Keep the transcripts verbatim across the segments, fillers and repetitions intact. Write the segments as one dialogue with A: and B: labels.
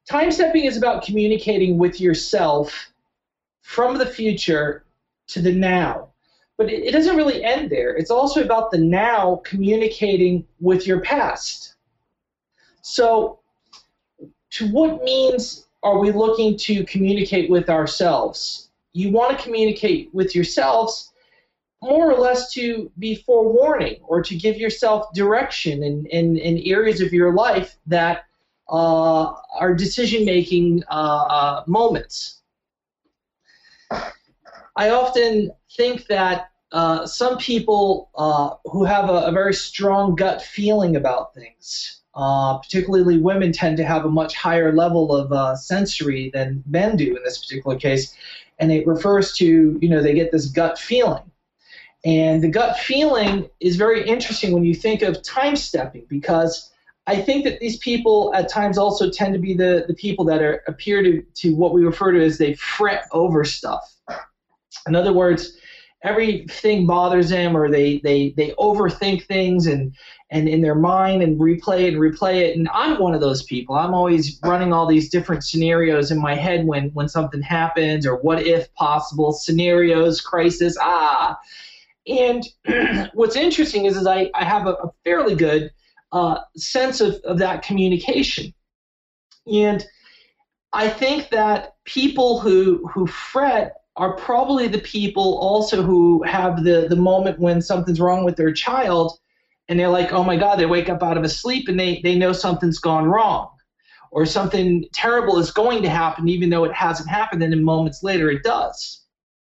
A: Time stepping is about communicating with yourself from the future to the now. But it, it doesn't really end there. It's also about the now communicating with your past. So to what means are we looking to communicate with ourselves? You want to communicate with yourselves more or less to be forewarning or to give yourself direction in, in, in areas of your life that uh, are decision-making uh, uh, moments. I often think that uh, some people uh, who have a, a very strong gut feeling about things, uh, particularly women, tend to have a much higher level of uh, sensory than men do in this particular case, and it refers to, you know, they get this gut feeling. And the gut feeling is very interesting when you think of time stepping, because I think that these people at times also tend to be the, the people that are, appear to, to what we refer to as they fret over stuff. In other words, everything bothers them, or they, they, they overthink things and, and in their mind and replay it and replay it. And I'm one of those people. I'm always running all these different scenarios in my head when, when something happens, or what if possible scenarios, crisis, ah. And what's interesting is, is I, I have a, a fairly good uh, sense of, of that communication. And I think that people who, who fret are probably the people also who have the, the moment when something's wrong with their child, and they're like, oh my God, they wake up out of a sleep and they, they know something's gone wrong, or something terrible is going to happen even though it hasn't happened, and then moments later it does.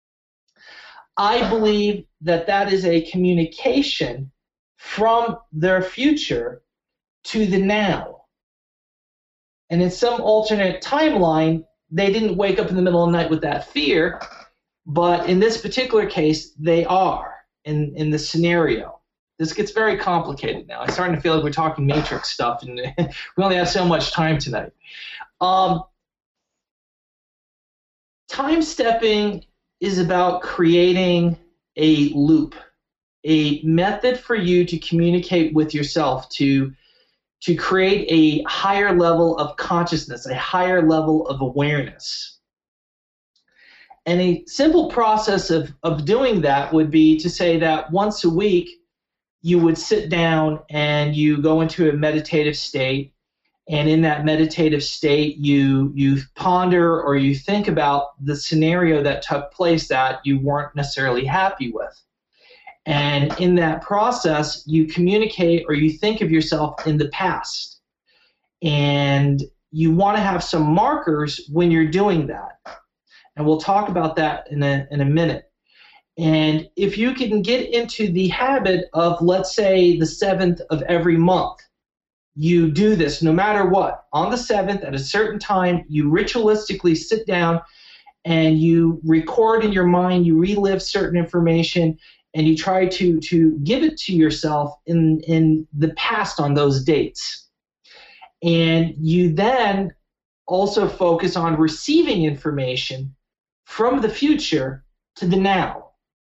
A: I believe that that is a communication from their future to the now. And in some alternate timeline, they didn't wake up in the middle of the night with that fear, but in this particular case, they are in, in the scenario. This gets very complicated now. I'm starting to feel like we're talking Matrix stuff, and we only have so much time tonight. Um, time stepping is about creating a loop, a method for you to communicate with yourself, to, to create a higher level of consciousness, a higher level of awareness. And a simple process of, of doing that would be to say that once a week you would sit down and you go into a meditative state, and in that meditative state, you you ponder or you think about the scenario that took place that you weren't necessarily happy with. And in that process, you communicate or you think of yourself in the past. And you want to have some markers when you're doing that. And we'll talk about that in a, in a minute. And if you can get into the habit of, let's say, the seventh of every month, you do this no matter what. On the seventh, at a certain time, you ritualistically sit down and you record in your mind, you relive certain information, and you try to, to give it to yourself in, in the past on those dates. And you then also focus on receiving information from the future to the now.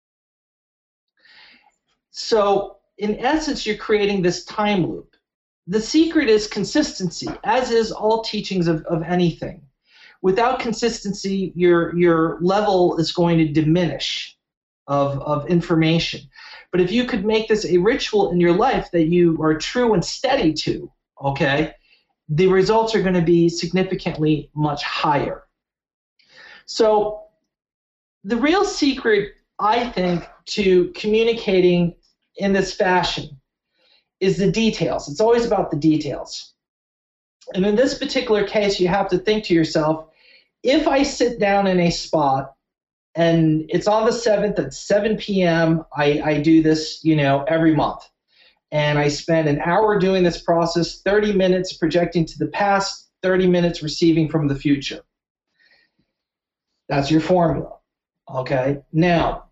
A: So, in essence, you're creating this time loop. The secret is consistency, as is all teachings of, of anything. Without consistency, your, your level is going to diminish of, of information. But if you could make this a ritual in your life that you are true and steady to, okay, the results are going to be significantly much higher. So the real secret, I think, to communicating in this fashion is the details. It's always about the details. And in this particular case, you have to think to yourself, if I sit down in a spot and it's on the seventh at seven p m, I, I do this, you know, every month. And I spend an hour doing this process, thirty minutes projecting to the past, thirty minutes receiving from the future. That's your formula. Okay? Now,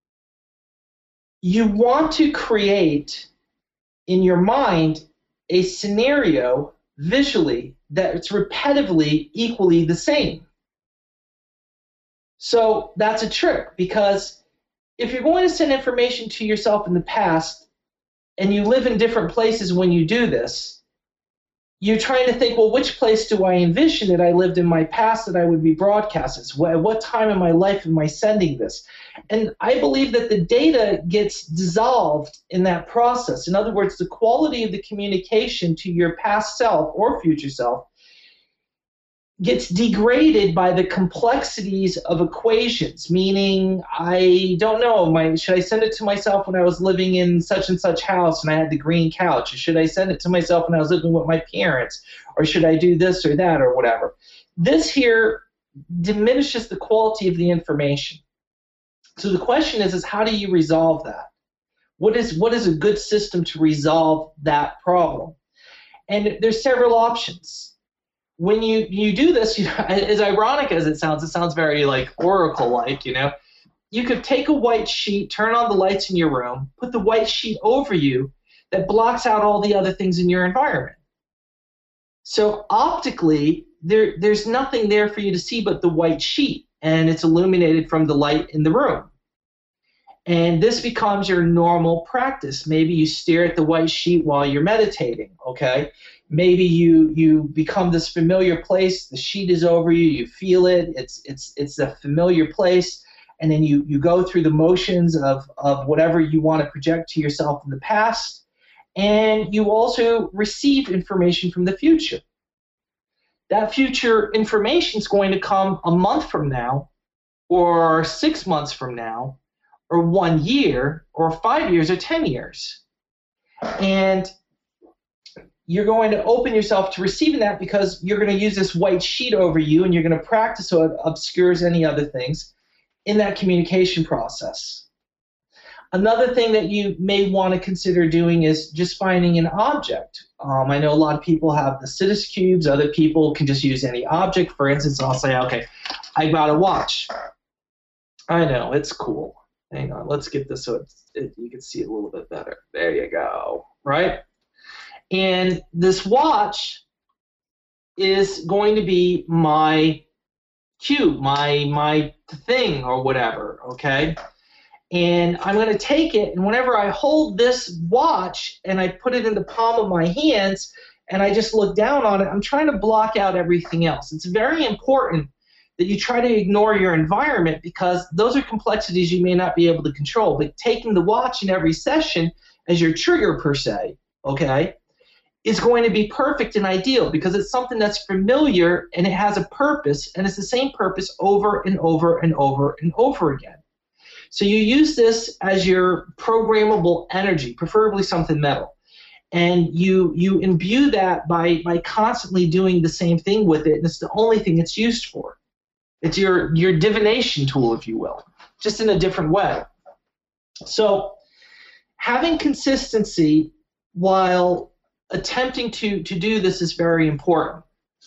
A: you want to create in your mind a scenario visually that's repetitively equally the same. So that's a trick, because if you're going to send information to yourself in the past and you live in different places when you do this, you're trying to think, well, which place do I envision that I lived in my past that I would be broadcasting? So at what time in my life am I sending this? And I believe that the data gets dissolved in that process. In other words, the quality of the communication to your past self or future self gets degraded by the complexities of equations, meaning I don't know, my, should I send it to myself when I was living in such and such house and I had the green couch? Or should I send it to myself when I was living with my parents? Or should I do this or that or whatever? This here diminishes the quality of the information. So the question is, is how do you resolve that? What is, what is a good system to resolve that problem? And there's several options. When you, you do this, you know, as ironic as it sounds, it sounds very like Oracle-like, you know. You could take a white sheet, turn on the lights in your room, put the white sheet over you that blocks out all the other things in your environment. So optically, there, there's nothing there for you to see but the white sheet, and it's illuminated from the light in the room. And this becomes your normal practice. Maybe you stare at the white sheet while you're meditating, okay? Maybe you you become this familiar place, the sheet is over you, you feel it, it's it's it's a familiar place, and then you, you go through the motions of, of whatever you want to project to yourself in the past, and you also receive information from the future. That future information is going to come a month from now, or six months from now, or one year, or five years, or ten years. And you're going to open yourself to receiving that because you're going to use this white sheet over you and you're going to practice so it obscures any other things in that communication process. Another thing that you may want to consider doing is just finding an object. Um, I know a lot of people have the Sidus cubes. Other people can just use any object. For instance, I'll say, okay, I got a watch. I know, it's cool. Hang on, let's get this so it's, it, you can see it a little bit better. There you go, right? And this watch is going to be my cube, my, my thing or whatever, okay? And I'm going to take it, and whenever I hold this watch and I put it in the palm of my hands and I just look down on it, I'm trying to block out everything else. It's very important that you try to ignore your environment because those are complexities you may not be able to control. But taking the watch in every session as your trigger per se, okay, is going to be perfect and ideal because it's something that's familiar and it has a purpose, and it's the same purpose over and over and over and over again. So you use this as your programmable energy, preferably something metal. And you you imbue that by, by constantly doing the same thing with it, and it's the only thing it's used for. It's your, your divination tool, if you will, just in a different way. So having consistency while attempting to, to do this is very important.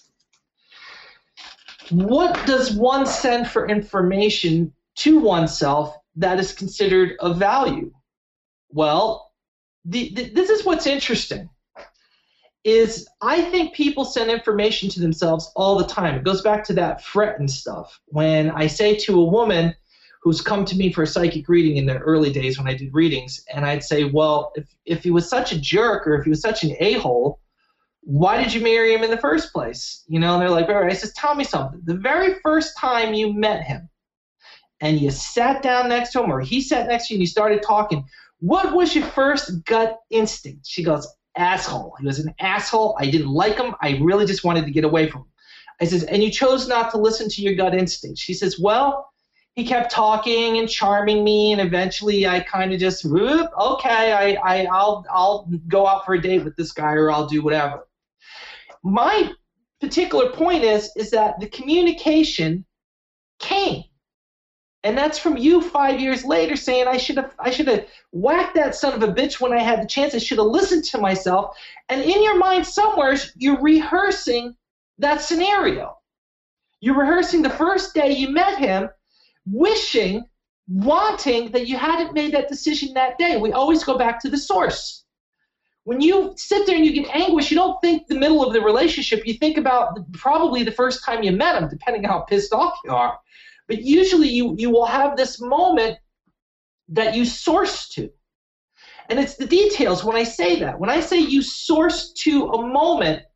A: What does one send for information to oneself that is considered of value? Well, the, the, this is what's interesting. Is I think people send information to themselves all the time. It goes back to that fretting stuff. When I say to a woman who's come to me for a psychic reading in the early days when I did readings, and I'd say, well, if, if he was such a jerk or if he was such an a-hole, why did you marry him in the first place? You know, and they're like, all right. I says, tell me something. The very first time you met him and you sat down next to him or he sat next to you and you started talking, what was your first gut instinct? She goes, asshole. He was an asshole. I didn't like him. I really just wanted to get away from him. I says, and you chose not to listen to your gut instinct. She says, well, he kept talking and charming me, and eventually I kind of just, whoop, okay, I, I, I'll, I'll go out for a date with this guy, or I'll do whatever. My particular point is, is that the communication came. And that's from you five years later saying I should have I should have whacked that son of a bitch when I had the chance. I should have listened to myself. And in your mind somewhere, you're rehearsing that scenario. You're rehearsing the first day you met him, wishing, wanting that you hadn't made that decision that day. We always go back to the source. When you sit there and you get anguish, you don't think the middle of the relationship. You think about the, probably the first time you met him, depending on how pissed off you are. But usually you, you will have this moment that you source to. And it's the details when I say that. When I say you source to a moment,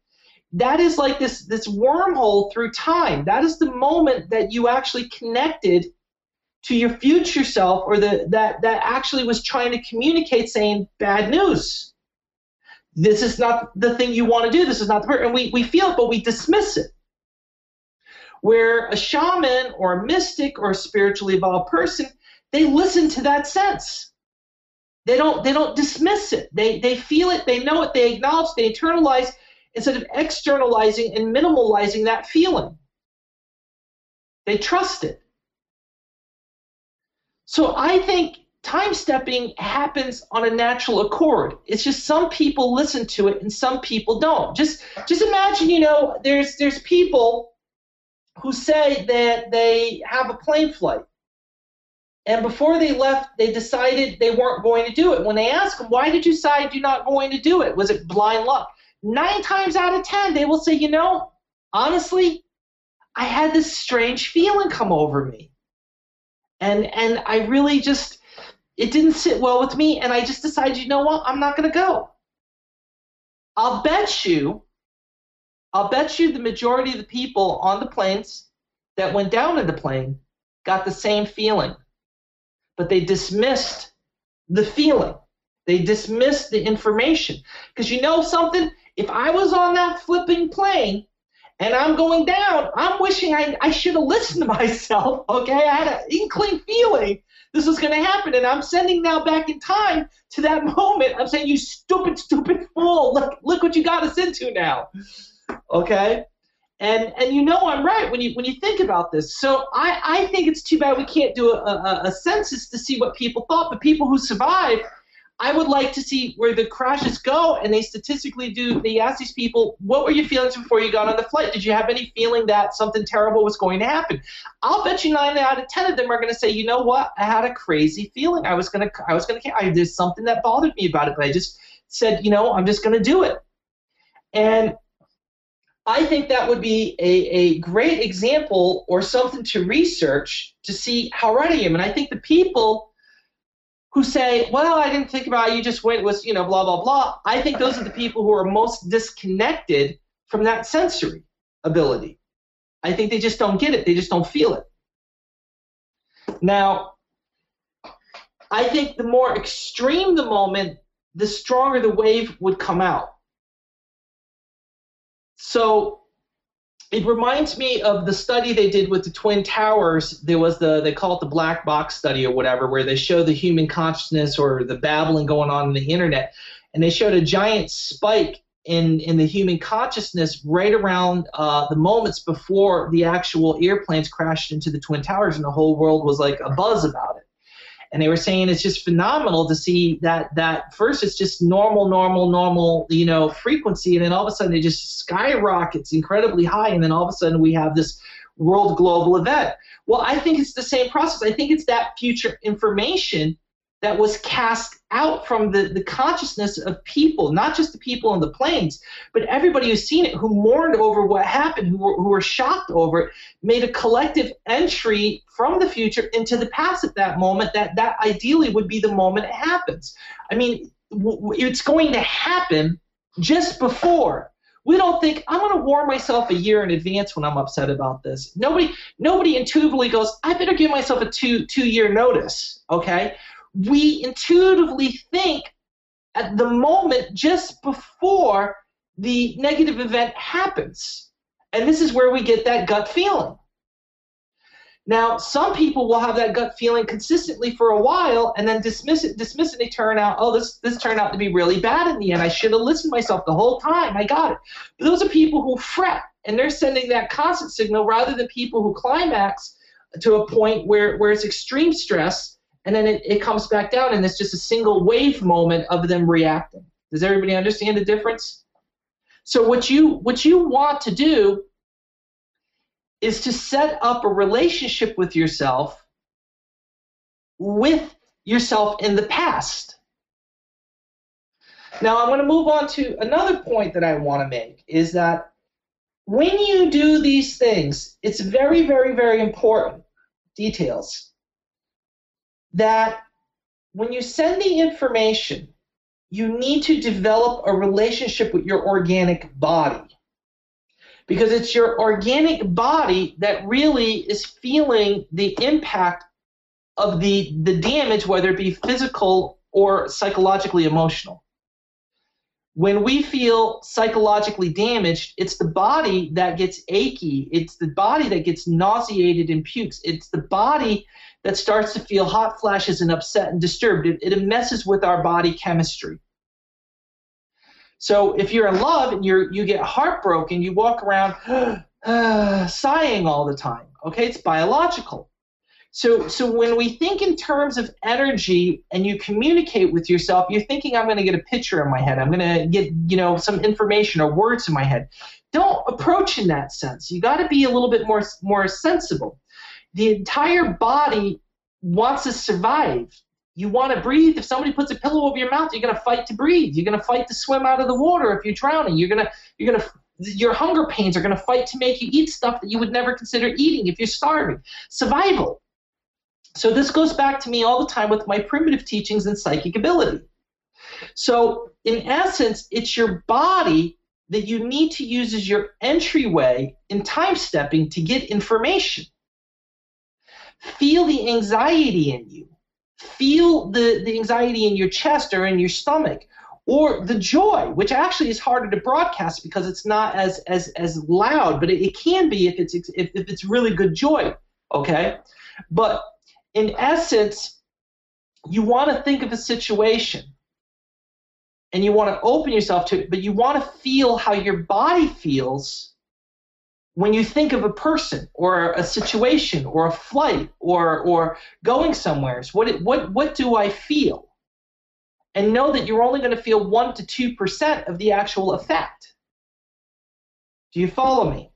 A: that is like this, this wormhole through time. That is the moment that you actually connected to your future self, or the, that, that actually was trying to communicate saying, bad news. This is not the thing you want to do. This is not the person. And we, we feel it, but we dismiss it. Where a shaman or a mystic or a spiritually evolved person, they listen to that sense. They don't, they don't dismiss it. They, they feel it, they know it, they acknowledge, they internalize, instead of externalizing and minimalizing that feeling. They trust it. So I think time stepping happens on a natural accord. It's just some people listen to it and some people don't. Just, just imagine, you know, there's, there's people who say that they have a plane flight. And before they left, they decided they weren't going to do it. When they ask them, why did you decide you're not going to do it? Was it blind luck? Nine times out of ten, they will say, you know, honestly, I had this strange feeling come over me. And, and I really just, it didn't sit well with me, and I just decided, you know what, I'm not going to go. I'll bet you, I'll bet you the majority of the people on the planes that went down in the plane got the same feeling. But they dismissed the feeling. They dismissed the information. Because you know something? If I was on that flipping plane and I'm going down, I'm wishing I, I should have listened to myself, okay? I had an inkling feeling this was going to happen, and I'm sending now back in time to that moment. I'm saying, you stupid, stupid fool, look, look what you got us into now, okay? And and you know I'm right when you when you think about this. So I, I think it's too bad we can't do a, a, a census to see what people thought. But people who survive, I would like to see where the crashes go, and they statistically do. They ask these people, what were your feelings before you got on the flight? Did you have any feeling that something terrible was going to happen? I'll bet you nine out of ten of them are going to say, you know what? I had a crazy feeling. I was gonna I was gonna I, there's something that bothered me about it, but I just said, you know, I'm just gonna do it. And I think that would be a, a great example or something to research to see how right I am. And I think the people who say, well, I didn't think about it, you just went, was, you know, blah, blah, blah, I think those are the people who are most disconnected from that sensory ability. I think they just don't get it. They just don't feel it. Now, I think the more extreme the moment, the stronger the wave would come out. So it reminds me of the study they did with the Twin Towers. There was the, they call it the black box study or whatever, where they show the human consciousness or the babbling going on in the internet. And they showed a giant spike in, in the human consciousness right around uh, the moments before the actual airplanes crashed into the Twin Towers, and the whole world was like a buzz about it. And they were saying it's just phenomenal to see that, that first it's just normal, normal, normal, you know, frequency, and then all of a sudden it just skyrockets incredibly high, and then all of a sudden we have this world global event. Well, I think it's the same process. I think it's that future information that was cast out from the, the consciousness of people, not just the people on the planes, but everybody who's seen it, who mourned over what happened, who were, who were shocked over it, made a collective entry from the future into the past at that moment, that, that ideally would be the moment it happens. I mean, w it's going to happen just before. We don't think, I'm going to warn myself a year in advance when I'm upset about this. Nobody, nobody intuitively goes, I better give myself a two, two-year notice, okay? We intuitively think at the moment just before the negative event happens. And this is where we get that gut feeling. Now, some people will have that gut feeling consistently for a while and then dismiss it, dismiss it, they turn out, oh, this, this turned out to be really bad in the end. I should have listened to myself the whole time. I got it. But those are people who fret, and they're sending that constant signal, rather than people who climax to a point where, where it's extreme stress, and then it, it comes back down, and it's just a single wave moment of them reacting. Does everybody understand the difference? So what you, what you want to do is to set up a relationship with yourself, with yourself in the past. Now I'm going to move on to another point that I want to make, is that when you do these things, it's very, very, very important, details, that when you send the information, you need to develop a relationship with your organic body. because it's your organic body that really is feeling the impact of the, the damage, whether it be physical or psychologically emotional. When we feel psychologically damaged, it's the body that gets achy. It's the body that gets nauseated and pukes. It's the body that starts to feel hot flashes and upset and disturbed. It, it messes with our body chemistry. So if you're in love and you're, you get heartbroken, you walk around uh, sighing all the time. Okay, it's biological. So, so when we think in terms of energy and you communicate with yourself, you're thinking, I'm going to get a picture in my head. I'm going to get, you know, some information or words in my head. Don't approach in that sense. You got to be a little bit more, more sensible. The entire body wants to survive. You want to breathe. If somebody puts a pillow over your mouth, you're going to fight to breathe. You're going to fight to swim out of the water if you're drowning. You're going to, you're going to, your hunger pains are going to fight to make you eat stuff that you would never consider eating if you're starving. Survival. So this goes back to me all the time with my primitive teachings and psychic ability. So in essence, it's your body that you need to use as your entryway in time stepping to get information. Feel the anxiety in you. Feel the, the anxiety in your chest or in your stomach, or the joy, which actually is harder to broadcast because it's not as, as, as loud, but it, it can be if it's, if, if it's really good joy, okay? But in essence, you want to think of a situation and you want to open yourself to it, but you want to feel how your body feels when you think of a person or a situation or a flight or, or going somewhere. So what, what, what do I feel? And know that you're only going to feel one to two percent of the actual effect. Do you follow me?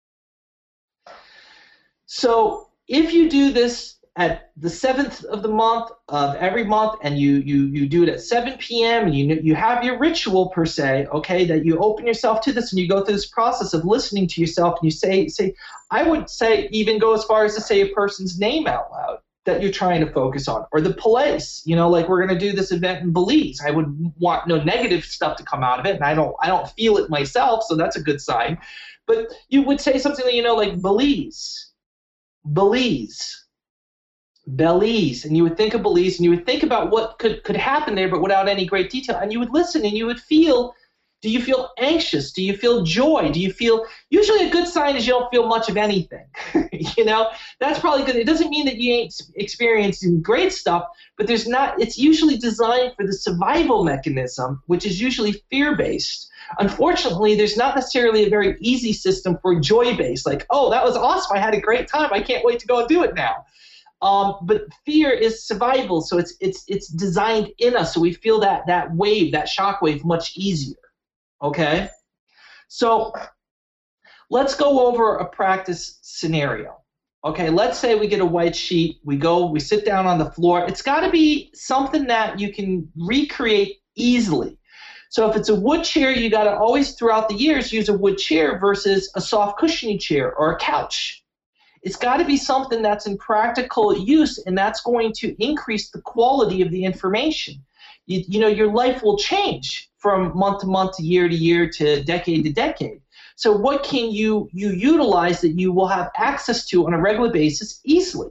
A: So if you do this at the seventh of the month of every month, and you you you do it at seven p m and you you have your ritual per se, okay, that you open yourself to this and you go through this process of listening to yourself, and you say say I would say even go as far as to say a person's name out loud that you're trying to focus on, or the place, you know, like we're going to do this event in Belize. I would want no negative stuff to come out of it, and I don't I don't feel it myself, so that's a good sign. But you would say something that, you know, like Belize, Belize. Belize, and you would think of Belize, and you would think about what could, could happen there, but without any great detail, and you would listen, and you would feel, do you feel anxious? Do you feel joy? Do you feel, usually a good sign is you don't feel much of anything, you know, that's probably good. It doesn't mean that you ain't experiencing great stuff, but there's not, it's usually designed for the survival mechanism, which is usually fear-based. Unfortunately, there's not necessarily a very easy system for joy-based, like, oh, that was awesome, I had a great time, I can't wait to go and do it now. Um, but fear is survival, so it's it's it's designed in us, so we feel that that wave, that shock wave, much easier. Okay, so let's go over a practice scenario. Okay, let's say we get a white sheet, we go, we sit down on the floor. It's got to be something that you can recreate easily. So if it's a wood chair, you got to always, throughout the years, use a wood chair versus a soft cushiony chair or a couch. It's got to be something that's in practical use, and that's going to increase the quality of the information. You, you know, your life will change from month to month to year to year to decade to decade. So what can you, you utilize that you will have access to on a regular basis easily?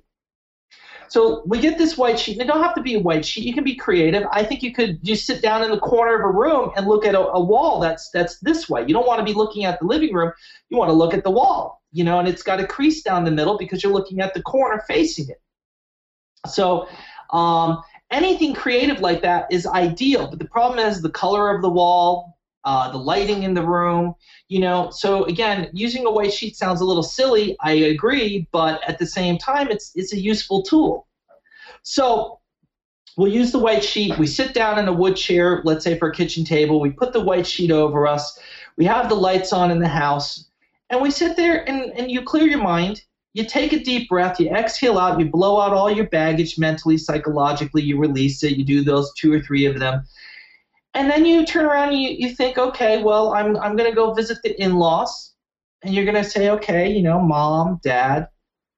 A: So we get this white sheet, and it don't have to be a white sheet. You can be creative. I think you could just sit down in the corner of a room and look at a, a wall that's that's this way. You don't want to be looking at the living room. You want to look at the wall, you know, and it's got a crease down the middle because you're looking at the corner facing it. So um, anything creative like that is ideal, but the problem is the color of the wall, uh, the lighting in the room, you know. So again, using a white sheet sounds a little silly, I agree, but at the same time, it's it's a useful tool. So we'll use the white sheet. We sit down in a wood chair, let's say for a kitchen table. We put the white sheet over us. We have the lights on in the house, and we sit there and, and you clear your mind. You take a deep breath, you exhale out, you blow out all your baggage mentally, psychologically, you release it, you do those two or three of them. And then you turn around and you, you think, okay, well, I'm, I'm going to go visit the in-laws. And you're going to say, okay, you know, mom, dad,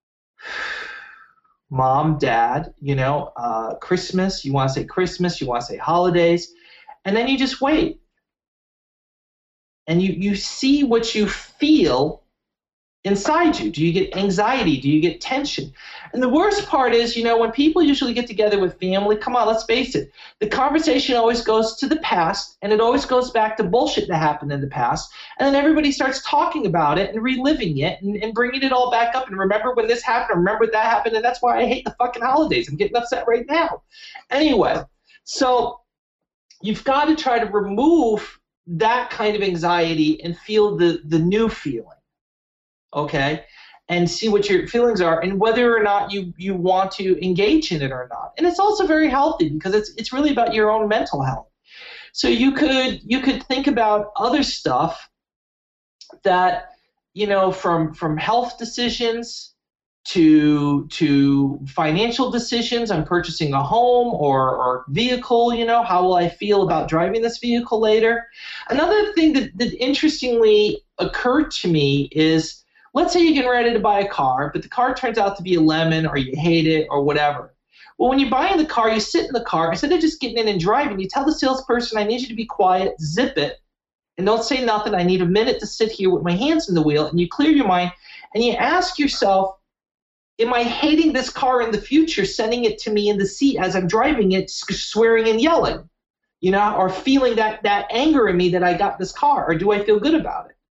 A: mom, dad, you know, uh, Christmas, you want to say Christmas, you want to say holidays. And then you just wait. and you, you see what you feel inside you. Do you get anxiety? Do you get tension? And the worst part is, you know, when people usually get together with family, come on, let's face it, the conversation always goes to the past, and it always goes back to bullshit that happened in the past, and then everybody starts talking about it and reliving it and, and bringing it all back up, and remember when this happened, remember that happened, and that's why I hate the fucking holidays. I'm getting upset right now. Anyway, so you've got to try to remove that kind of anxiety and feel the, the new feeling. Okay, and see what your feelings are and whether or not you, you want to engage in it or not. And it's also very healthy because it's it's really about your own mental health. So you could you could think about other stuff that, you know, from from health decisions to to financial decisions. I'm purchasing a home or, or vehicle, you know, how will I feel about driving this vehicle later? Another thing that, that interestingly occurred to me is, let's say you're getting ready to buy a car, but the car turns out to be a lemon or you hate it or whatever. Well, when you're buying the car, you sit in the car. Instead of just getting in and driving, you tell the salesperson, I need you to be quiet, zip it, and don't say nothing. I need a minute to sit here with my hands in the wheel, and you clear your mind, and you ask yourself, am I hating this car in the future, sending it to me in the seat as I'm driving it, swearing and yelling, you know, or feeling that, that anger in me that I got this car, or do I feel good about it?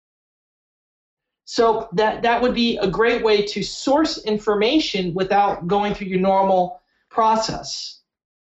A: So that, that would be a great way to source information without going through your normal process.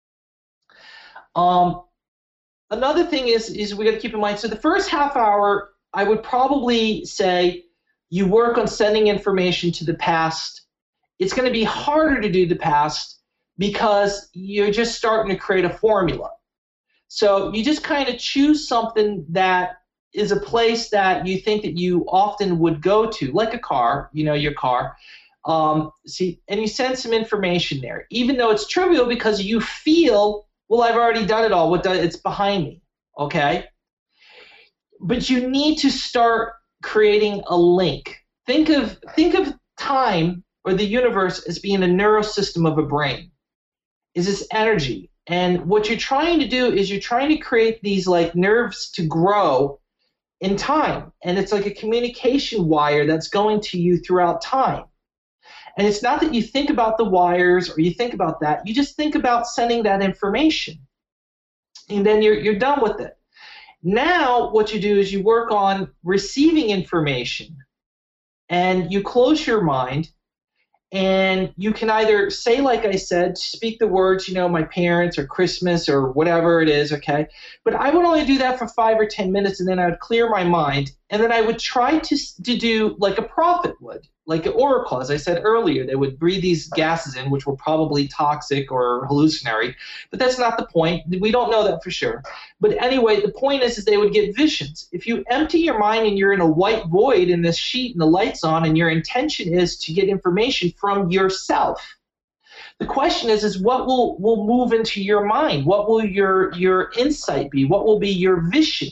A: Um, another thing is, is we got to keep in mind, so the first half hour, I would probably say you work on sending information to the past. It's going to be harder to do the past because you're just starting to create a formula. So you just kind of choose something that is a place that you think that you often would go to, like a car, you know, your car. Um, see, and you send some information there, even though it's trivial because you feel, well, I've already done it all. What does, it's behind me, okay? But you need to start creating a link. Think of think of time or the universe as being a neurosystem of a brain. Is this energy? And what you're trying to do is you're trying to create these like nerves to grow in time, and it's like a communication wire that's going to you throughout time. And it's not that you think about the wires or you think about that, you just think about sending that information, and then you're, you're done with it. Now what you do is you work on receiving information, and you close your mind, and you can either say, like I said, speak the words, you know, my parents or Christmas or whatever it is, okay? But I would only do that for five or ten minutes, and then I would clear my mind, and then I would try to, to do like a prophet would, like an oracle, as I said earlier. They would breathe these gases in, which were probably toxic or hallucinatory, but that's not the point. We don't know that for sure. But anyway, the point is, is they would get visions. If you empty your mind and you're in a white void in this sheet and the light's on, and your intention is to get information from yourself, the question is, is what will, will move into your mind? What will your, your insight be? What will be your vision?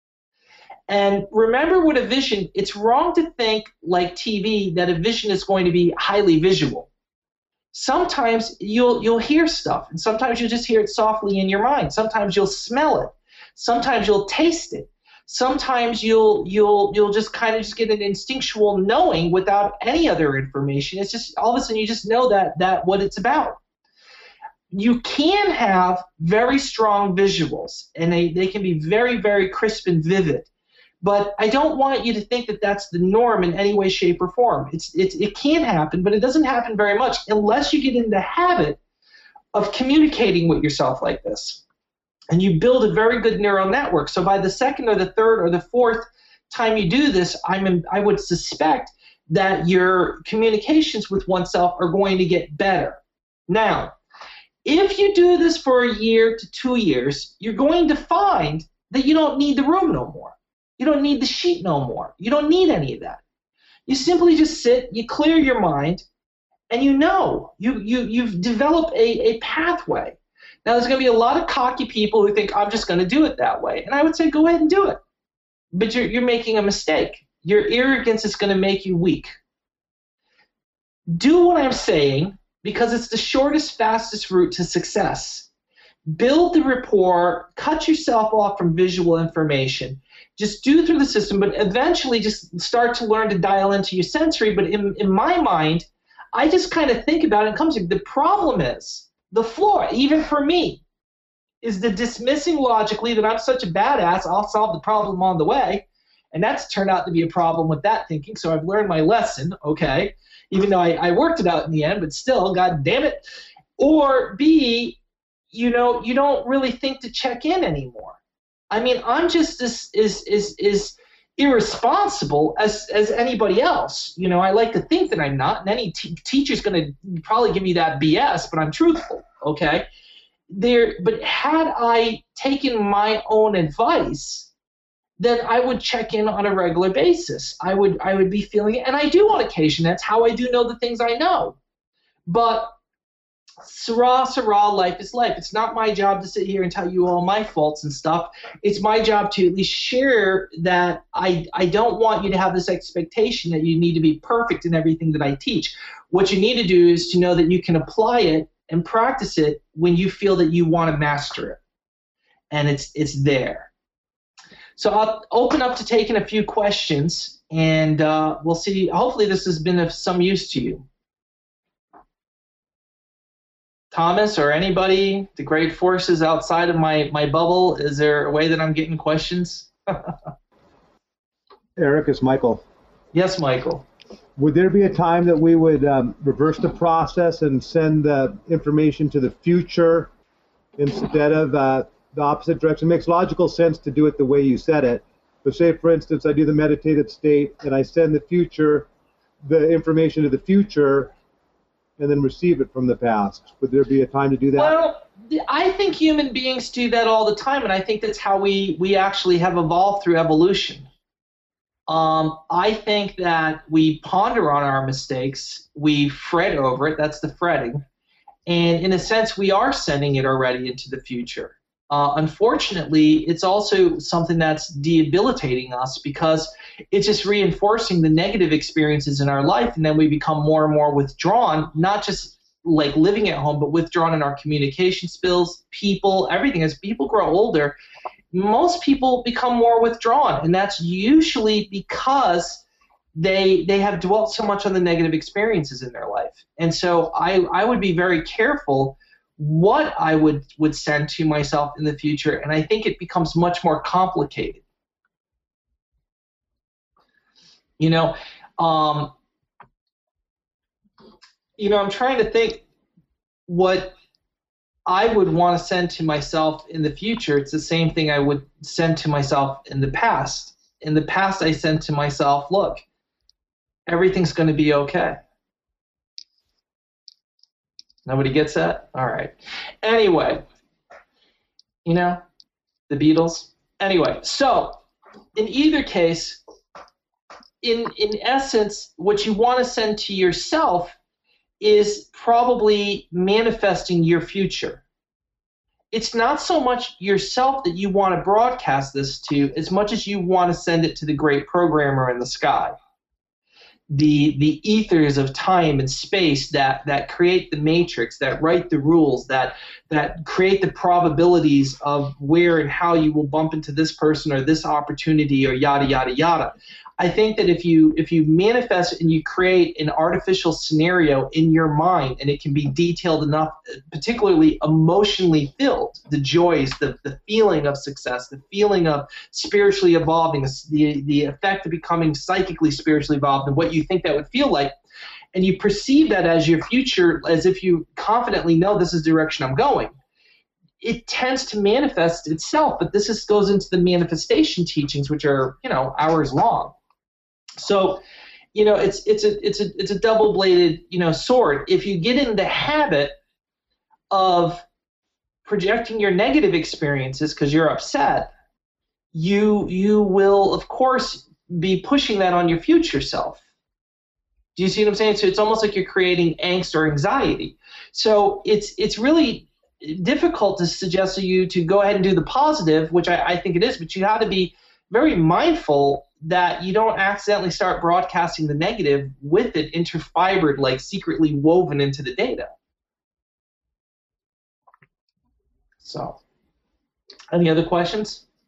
A: And remember, with a vision, it's wrong to think like T V that a vision is going to be highly visual. Sometimes you'll you'll hear stuff, and sometimes you'll just hear it softly in your mind. Sometimes you'll smell it. Sometimes you'll taste it. Sometimes you'll you'll you'll just kind of just get an instinctual knowing without any other information. It's just all of a sudden you just know that that what it's about. You can have very strong visuals, and they, they can be very, very crisp and vivid. But I don't want you to think that that's the norm in any way, shape, or form. It's, it's, it can happen, but it doesn't happen very much unless you get in the habit of communicating with yourself like this. And you build a very good neural network. So by the second or the third or the fourth time you do this, I'm in, I would suspect that your communications with oneself are going to get better. Now, if you do this for a year to two years, you're going to find that you don't need the room no more. You don't need the sheet no more. You don't need any of that. You simply just sit, you clear your mind, and you know. You, you, you've developed a, a pathway. Now, there's going to be a lot of cocky people who think, I'm just going to do it that way. And I would say, go ahead and do it. But you're, you're making a mistake. Your arrogance is going to make you weak. Do what I'm saying, because it's the shortest, fastest route to success. Build the rapport, cut yourself off from visual information, Just do through the system, but eventually just start to learn to dial into your sensory. But in, in my mind, I just kind of think about it and comes to the problem is, the flaw, even for me, is the dismissing logically that I'm such a badass, I'll solve the problem on the way. And that's turned out to be a problem with that thinking, so I've learned my lesson, okay, even though I, I worked it out in the end, but still, God damn it. Or B, you know, you don't really think to check in anymore. I mean, I'm just as is is is irresponsible as as anybody else. You know, I like to think that I'm not, and any t- teacher's going to probably give me that B S, but I'm truthful, okay? There, but had I taken my own advice, then I would check in on a regular basis. I would I would be feeling it, and I do on occasion. That's how I do know the things I know. But Sarah, Sarah, life is life. It's not my job to sit here and tell you all my faults and stuff. It's my job to at least share that I, I don't want you to have this expectation that you need to be perfect in everything that I teach. What you need to do is to know that you can apply it and practice it when you feel that you want to master it. And it's it's there. So I'll open up to taking a few questions, and uh, we'll see. Hopefully this has been of some use to you. Thomas or anybody, the great forces outside of my, my bubble, is there a way that I'm getting questions?
B: Eric, it's Michael.
A: Yes, Michael.
B: Would there be a time that we would um, reverse the process and send the information to the future instead of uh, the opposite direction? It makes logical sense to do it the way you said it. But say, for instance, I do the meditative state and I send the future, the information to the future, and then receive it from the past. Would there be a time to do that?
A: Well, I think human beings do that all the time, and I think that's how we, we actually have evolved through evolution. Um, I think that we ponder on our mistakes, we fret over it, that's the fretting, and in a sense we are sending it already into the future. Uh, unfortunately, it's also something that's debilitating us because it's just reinforcing the negative experiences in our life, and then we become more and more withdrawn, not just like living at home, but withdrawn in our communication skills, people, everything. As people grow older, most people become more withdrawn, and that's usually because they they have dwelt so much on the negative experiences in their life. And so I, I would be very careful what I would, would send to myself in the future, and I think it becomes much more complicated. You know, um, you know, I'm trying to think what I would want to send to myself in the future. It's the same thing I would send to myself in the past. In the past, I sent to myself, look, everything's going to be okay. Nobody gets that? All right. Anyway, you know, the Beatles. Anyway, so in either case, in in essence, what you want to send to yourself is probably manifesting your future. It's not so much yourself that you want to broadcast this to as much as you want to send it to the great programmer in the sky. The the ethers of time and space that, that create the matrix, that write the rules, that that create the probabilities of where and how you will bump into this person or this opportunity or yada yada yada. I think that if you if you manifest and you create an artificial scenario in your mind, and it can be detailed enough, particularly emotionally filled, the joys, the, the feeling of success, the feeling of spiritually evolving, the, the effect of becoming psychically spiritually evolved, and what you think that would feel like, and you perceive that as your future, as if you confidently know this is the direction I'm going, it tends to manifest itself. But this is, goes into the manifestation teachings, which are, you know, hours long. So, you know, it's it's a it's a it's a double-bladed, you know, sword. If you get in the habit of projecting your negative experiences because you're upset, you you will of course be pushing that on your future self. Do you see what I'm saying? So it's almost like you're creating angst or anxiety. So it's it's really difficult to suggest to you to go ahead and do the positive, which I, I think it is, but you have to be very mindful that you don't accidentally start broadcasting the negative with it interfibered, like secretly woven into the data. So, any other questions?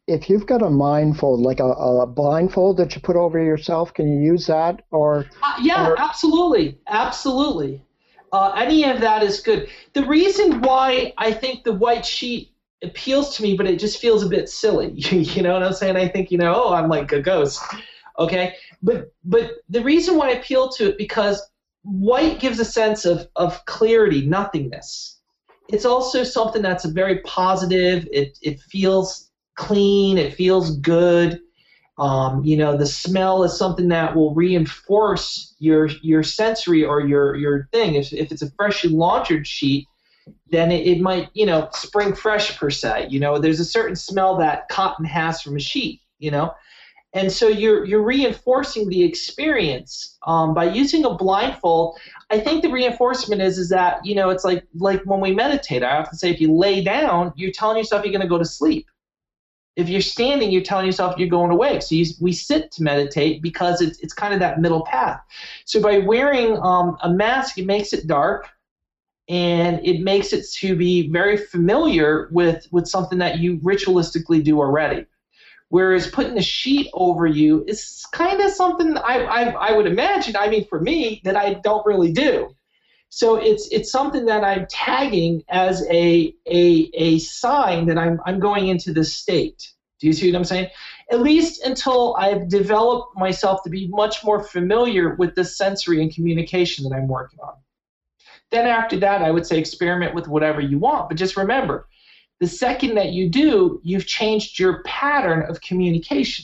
C: if you've got a mindfold, like a, a blindfold that you put over yourself, can you use that? Or
A: uh, yeah,
C: or,
A: absolutely, absolutely. Uh, any of that is good. The reason why I think the white sheet appeals to me, but it just feels a bit silly. You know what I'm saying? I think, you know, oh, I'm like a ghost. Okay, but but the reason why I appeal to it, because white gives a sense of of clarity, nothingness. It's also something that's very positive. It it feels clean. It feels good. Um, you know, the smell is something that will reinforce your your sensory or your your thing. If if it's a freshly laundered sheet, then it, it might, you know, spring fresh per se. You know, there's a certain smell that cotton has from a sheet. You know. And so you're you're reinforcing the experience um, by using a blindfold. I think the reinforcement is is that, you know, it's like like when we meditate. I often say if you lay down, you're telling yourself you're going to go to sleep. If you're standing, you're telling yourself you're going awake. So you, we sit to meditate because it's it's kind of that middle path. So by wearing um, a mask, it makes it dark, and it makes it to be very familiar with with something that you ritualistically do already. Whereas putting a sheet over you is kind of something I, I I would imagine, I mean for me, that I don't really do. So it's it's something that I'm tagging as a a a sign that I'm I'm going into this state. Do you see what I'm saying? At least until I've developed myself to be much more familiar with the sensory and communication that I'm working on. Then after that, I would say experiment with whatever you want. But just remember, the second that you do, you've changed your pattern of communication.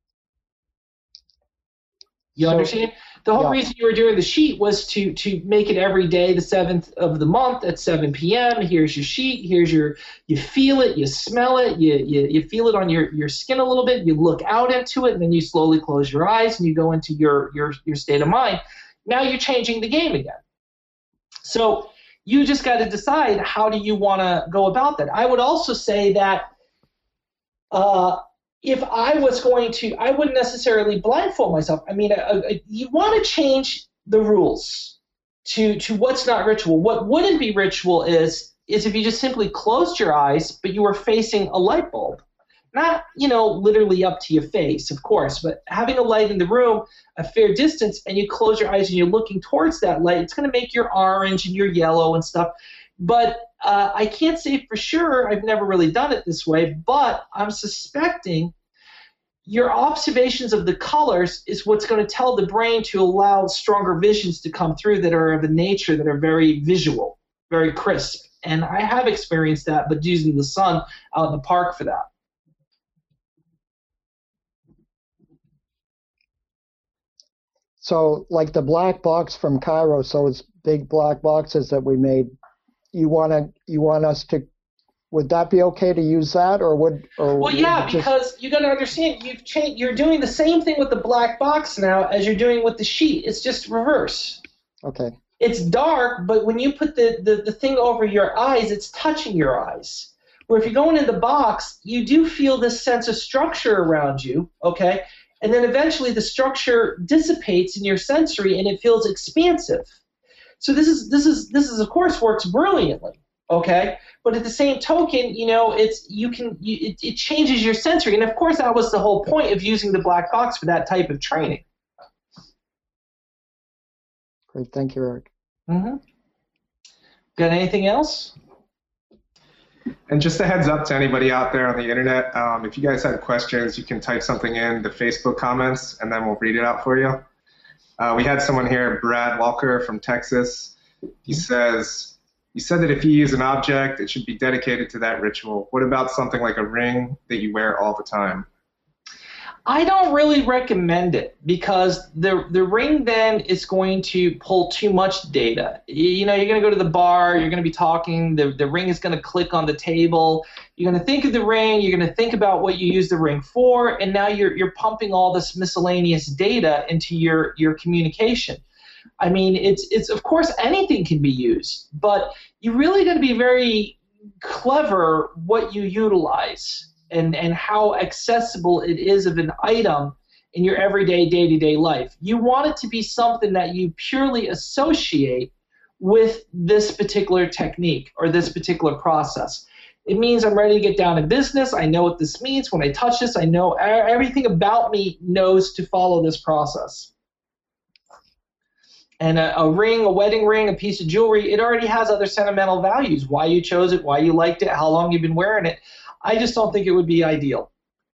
A: You
C: So-
A: understand? The whole
C: yeah.
A: reason you were doing the sheet was to to make it every day, the seventh of the month at seven p.m. Here's your sheet. Here's your, you feel it, you smell it, you, you, you feel it on your, your skin a little bit. You look out into it, and then you slowly close your eyes, and you go into your, your, your state of mind. Now you're changing the game again. So you just got to decide how do you want to go about that. I would also say that uh, if I was going to, I wouldn't necessarily blindfold myself. I mean, uh, uh, you want to change the rules to to what's not ritual. What wouldn't be ritual is is if you just simply closed your eyes, but you were facing a light bulb. Not, you know, literally up to your face, of course, but having a light in the room a fair distance, and you close your eyes and you're looking towards that light, it's going to make your orange and your yellow and stuff. But uh, I can't say for sure. I've never really done it this way, but I'm suspecting your observations of the colors is what's going to tell the brain to allow stronger visions to come through that are of a nature that are very visual, very crisp. And I have experienced that, but using the sun out in the park for that.
C: So, like the black box from Kairos, those big black boxes that we made, you want to, you want us to, would that be okay to use that, or would, or
A: Well,
C: would
A: yeah,
C: you just,
A: because you got to understand, you've changed. You're doing the same thing with the black box now as you're doing with the sheet. It's just reverse.
C: okay,
A: It's dark, but when you put the, the, the thing over your eyes, it's touching your eyes. Where if you're going in the box, you do feel this sense of structure around you, okay? And then eventually the structure dissipates in your sensory and it feels expansive. So this is this is this is of course works brilliantly, okay? But at the same token, you know, it's you can you, it, it changes your sensory, and of course that was the whole point of using the black box for that type of training.
C: great, thank you, Eric.
A: Mm-hmm. Got anything else?
D: And just a heads up to anybody out there on the internet, um, if you guys had questions, you can type something in the Facebook comments, and then we'll read it out for you. Uh, we had someone here, Brad Walker from Texas. He says, you said that if you use an object, it should be dedicated to that ritual. What about something like a ring that you wear all the time?
A: I don't really recommend it because the the ring then is going to pull too much data. You know, you're going to go to the bar, you're going to be talking, the, the ring is going to click on the table, you're going to think of the ring, you're going to think about what you use the ring for, and now you're you're pumping all this miscellaneous data into your, your communication. I mean, it's it's of course anything can be used, but you really got to be very clever what you utilize. And, and how accessible it is of an item in your everyday, day-to-day life. You want it to be something that you purely associate with this particular technique or this particular process. It means I'm ready to get down to business. I know what this means. When I touch this, I know everything about me knows to follow this process. And a, a ring, a wedding ring, a piece of jewelry, it already has other sentimental values. Why you chose it, why you liked it, how long you've been wearing it. I just don't think it would be ideal.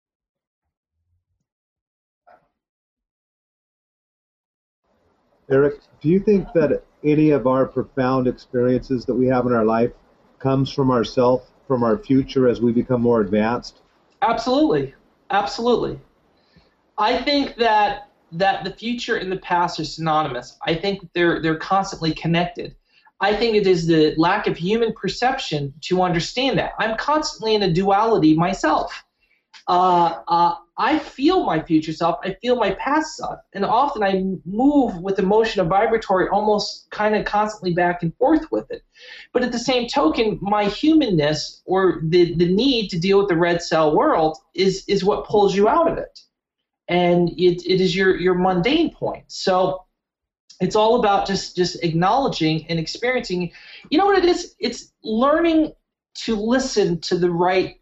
B: Eric, do you think that any of our profound experiences that we have in our life comes from ourself, from our future as we become more advanced?
A: Absolutely. Absolutely. I think that that the future and the past are synonymous. I think they're they're constantly connected. I think it is the lack of human perception to understand that. I'm constantly in a duality myself. Uh, uh, I feel my future self, I feel my past self, and often I move with emotion of vibratory almost kind of constantly back and forth with it. But at the same token, my humanness or the, the need to deal with the red cell world is, is what pulls you out of it. And it, it is your, your mundane point. So it's all about just, just acknowledging and experiencing. You know what it is? It's learning to listen to the right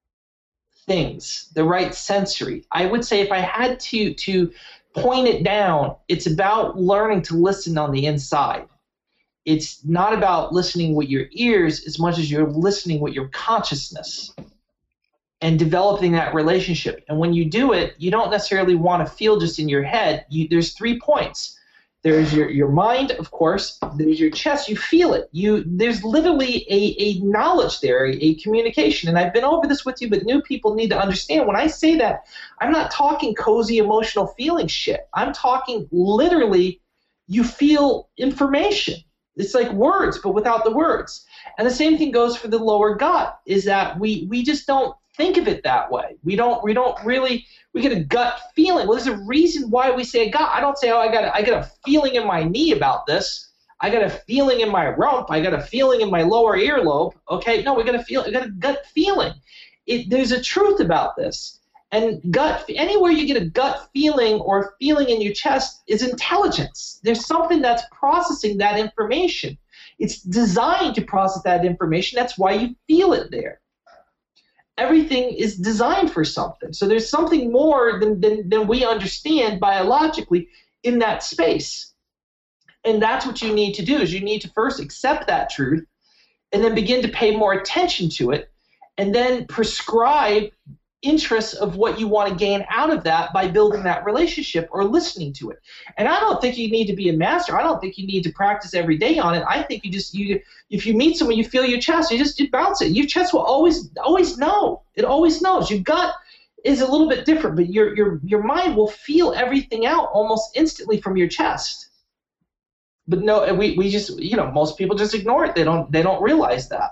A: things, the right sensory. I would say if I had to, to point it down, it's about learning to listen on the inside. It's not about listening with your ears as much as you're listening with your consciousness and developing that relationship. And when you do it, you don't necessarily want to feel just in your head. You, there's three points. There's your, your mind, of course. There's your chest. You feel it. You There's literally a, a knowledge there, a, a communication. And I've been over this with you, but new people need to understand. When I say that, I'm not talking cozy emotional feeling shit. I'm talking literally you feel information. It's like words, but without the words. And the same thing goes for the lower gut, is that we, we just don't think of it that way. We don't we don't really we get a gut feeling. Well, there's a reason why we say gut. I don't say, oh, I got a, I got a feeling in my knee about this. I got a feeling in my rump. I got a feeling in my lower earlobe. Okay, no, we got a feel. We got a gut feeling. It, there's a truth about this. And gut, anywhere you get a gut feeling or feeling in your chest is intelligence. There's something that's processing that information. It's designed to process that information. That's why you feel it there. Everything is designed for something. So there's something more than, than, than we understand biologically in that space. And that's what you need to do, is you need to first accept that truth and then begin to pay more attention to it and then prescribe interests of what you want to gain out of that by building that relationship or listening to it. And I don't think you need to be a master. I don't think you need to practice every day on it. I think you just, you if you meet someone, you feel your chest, you just you bounce it. Your chest will always always know. It always knows. Your gut is a little bit different, but your your your mind will feel everything out almost instantly from your chest. But no, we, we just, you know, most people just ignore it. They don't they don't realize that.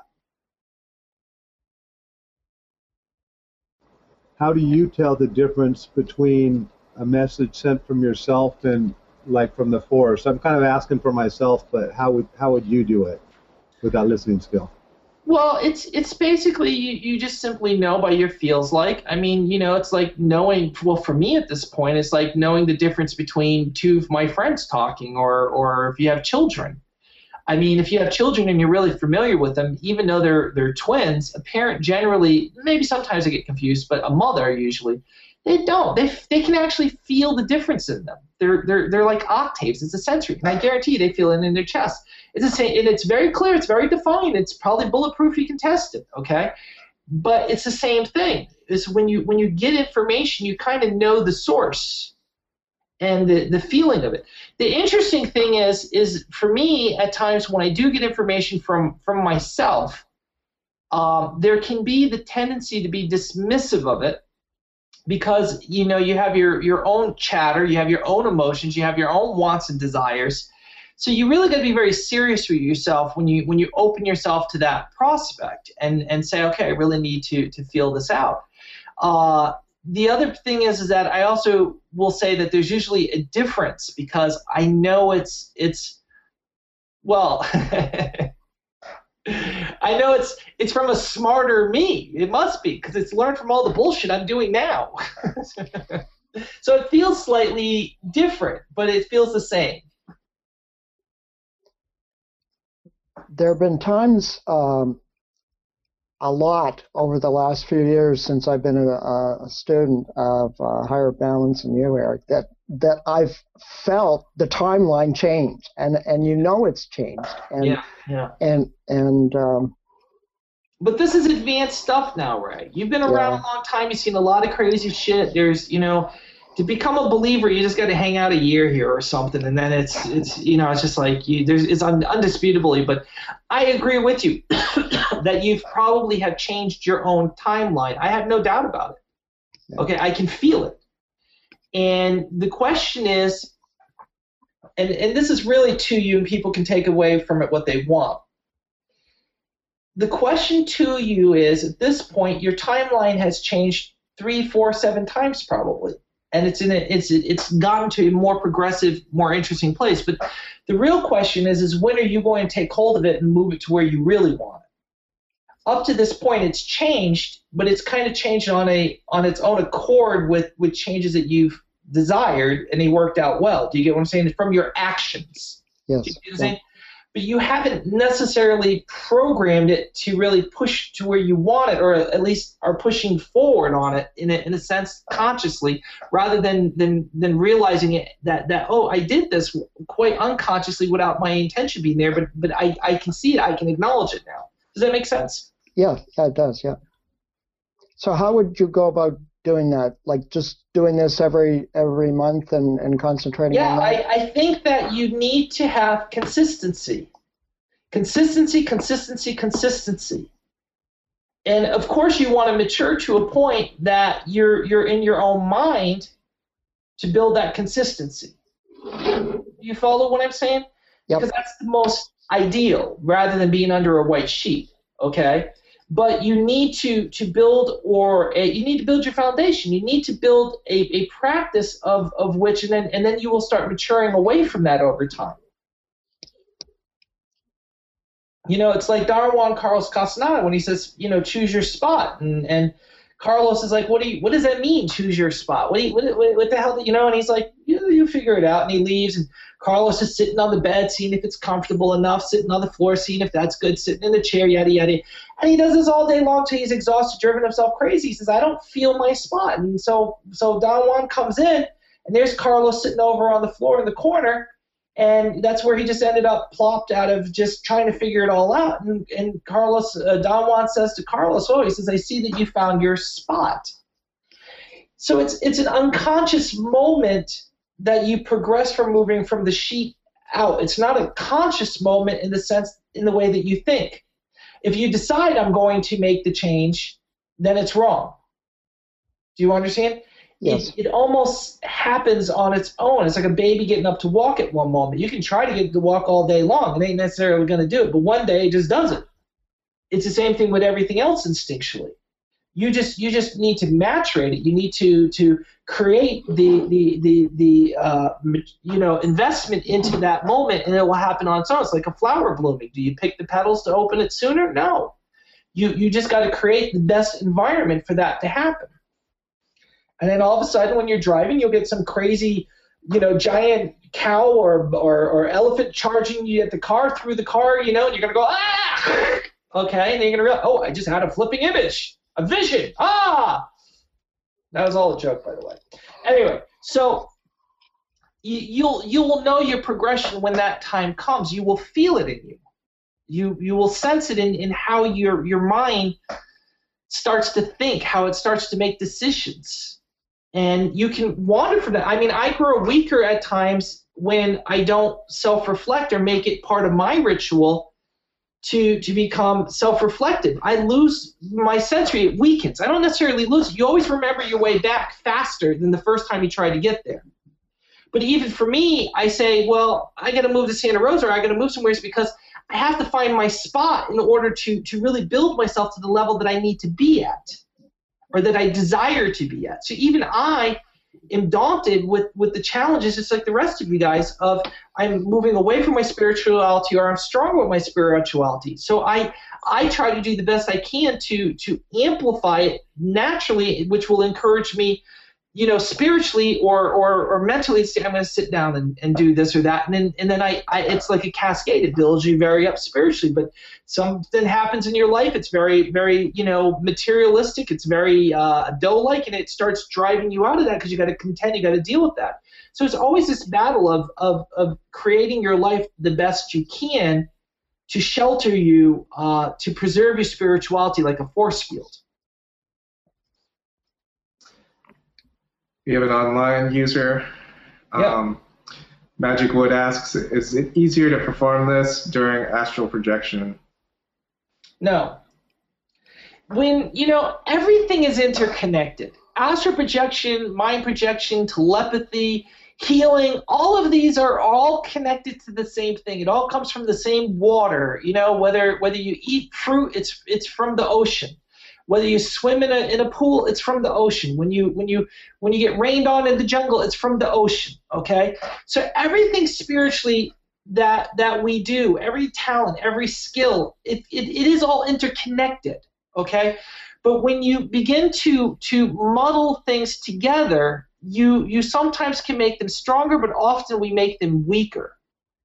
B: How do you tell the difference between a message sent from yourself and like from the force? I'm kind of asking for myself, but how would how would you do it with that listening skill?
A: Well, it's it's basically you, you just simply know by your feels like. I mean, you know, it's like knowing, well, for me at this point, it's like knowing the difference between two of my friends talking, or or if you have children. I mean, if you have children and you're really familiar with them, even though they're they're twins, a parent generally, maybe sometimes they get confused, but a mother usually, they don't. They they can actually feel the difference in them. They're they're they're like octaves. It's a sensory, and I guarantee you they feel it in their chest. It's the same, and it's very clear. It's very defined. It's probably bulletproof. You can test it, okay? But it's the same thing. It's when you when you get information, you kind of know the source and the, the feeling of it. The interesting thing is, is for me, at times when I do get information from, from myself, um, there can be the tendency to be dismissive of it because, you know, you have your, your own chatter, you have your own emotions, you have your own wants and desires. So you really got to be very serious with yourself when you when you open yourself to that prospect and, and say, okay, I really need to, to feel this out. Uh, The other thing is, is that I also will say that there's usually a difference because I know it's, it's well, I know it's it's from a smarter me. It must be, because it's learned from all the bullshit I'm doing now. So it feels slightly different, but it feels the same.
C: There have been times um, a lot over the last few years since I've been a, a student of uh, Higher Balance and you, Eric, that that I've felt the timeline change, and and you know it's changed. And,
A: yeah, yeah.
C: And and um,
A: but this is advanced stuff now, Ray. You've been around
C: Yeah.
A: a long time. You've seen a lot of crazy shit. There's, you know, to become a believer, you just got to hang out a year here or something, and then it's it's you know it's just like you there's it's un, undisputably. But I agree with you that you've probably have changed your own timeline. I have no doubt about it.
C: Yeah.
A: Okay, I can feel it. And the question is, and and this is really to you, and people can take away from it what they want. The question to you is, at this point, your timeline has changed three, four, seven times probably, and it's in a, it's it's gotten to a more progressive, more interesting place. But the real question is, is when are you going to take hold of it and move it to where you really want it? Up to this point, it's changed, but it's kind of changed on a on its own accord with with changes that you've desired, and they worked out well. Do you get what I'm saying? It's from your actions.
C: yes,
A: Do you get what I'm saying? But you haven't necessarily programmed it to really push to where you want it, or at least are pushing forward on it in a, in a sense consciously, rather than than than realizing it that that oh, I did this quite unconsciously without my intention being there, but but I I can see it, I can acknowledge it now. Does that make sense?
C: yeah, yeah, it does. Yeah. So how would you go about doing that? Like just doing this every every month and, and concentrating
A: Yeah,
C: on that?
A: I, I think that you need to have consistency. Consistency, consistency, consistency. And of course you want to mature to a point that you're you're in your own mind to build that consistency. You follow what I'm saying?
C: Yep.
A: Because that's the most ideal, rather than being under a white sheet, okay? But you need to to build or a, you need to build your foundation. You need to build a, a practice of, of which, and then and then you will start maturing away from that over time. You know, it's like Don Juan Carlos Castaneda when he says, you know, choose your spot, and and Carlos is like, what do you what does that mean, choose your spot? What do you, what, what, what the hell, do you know? And he's like, you you figure it out, and he leaves, and Carlos is sitting on the bed, seeing if it's comfortable enough, sitting on the floor, seeing if that's good, sitting in the chair, yada yada. And he does this all day long till he's exhausted, driven himself crazy. He says, I don't feel my spot. And so so Don Juan comes in, and there's Carlos sitting over on the floor in the corner, and that's where he just ended up plopped out of just trying to figure it all out. And, and Carlos, uh, Don Juan says to Carlos, oh, he says, I see that you found your spot. So it's it's an unconscious moment that you progress from moving from the sheet out. It's not a conscious moment in the sense, in the way that you think. If you decide I'm going to make the change, then it's wrong. Do you understand?
C: Yes.
A: It, it almost happens on its own. It's like a baby getting up to walk at one moment. You can try to get it to walk all day long. It ain't necessarily going to do it, but one day it just does it. It's the same thing with everything else instinctually. You just you just need to maturate it. You need to to create the the the the uh, you know investment into that moment, and it will happen on its own. It's like a flower blooming. Do you pick the petals to open it sooner? No. You you just got to create the best environment for that to happen. And then all of a sudden, when you're driving, you'll get some crazy, you know, giant cow or or, or elephant charging you at the car through the car, you know, and you're gonna go ah, okay, and then you're gonna realize, oh, I just had a flipping image. A vision. Ah! That was all a joke, by the way. Anyway, so you, you'll you will know your progression when that time comes. You will feel it in you. You you will sense it in, in how your your mind starts to think, how it starts to make decisions. And you can wander from that. I mean, I grow weaker at times when I don't self-reflect or make it part of my ritual to to become self-reflective. I lose my sensory, it weakens. I don't necessarily lose it. You always remember your way back faster than the first time you tried to get there. But even for me, I say, well, I got to move to Santa Rosa, or I got to move somewhere because I have to find my spot in order to to really build myself to the level that I need to be at, or that I desire to be at. So even I am daunted with, with the challenges, just like the rest of you guys, of I'm moving away from my spirituality, or I'm strong with my spirituality. So I I try to do the best I can to to amplify it naturally, which will encourage me you know, spiritually or or, or mentally say, I'm going to sit down and, and do this or that, and then and then I, I it's like a cascade. It builds you very up spiritually, but something happens in your life. It's very very you know materialistic. It's very uh, dough-like, and it starts driving you out of that because you got to contend. You got to deal with that. So it's always this battle of of of creating your life the best you can to shelter you, uh, to preserve your spirituality like a force field.
D: We have an online user. Um, yeah. Magic Wood asks, is it easier to perform this during astral projection?
A: No. When, you know, everything is interconnected. Astral projection, mind projection, telepathy, healing, all of these are all connected to the same thing. It all comes from the same water. You know, whether whether you eat fruit, it's it's from the ocean. Whether you swim in a in a pool, it's from the ocean. When you when you when you get rained on in the jungle, it's from the ocean. Okay, so everything spiritually that that we do, every talent, every skill, it it, it is all interconnected. Okay, but when you begin to to muddle things together, you you sometimes can make them stronger, but often we make them weaker.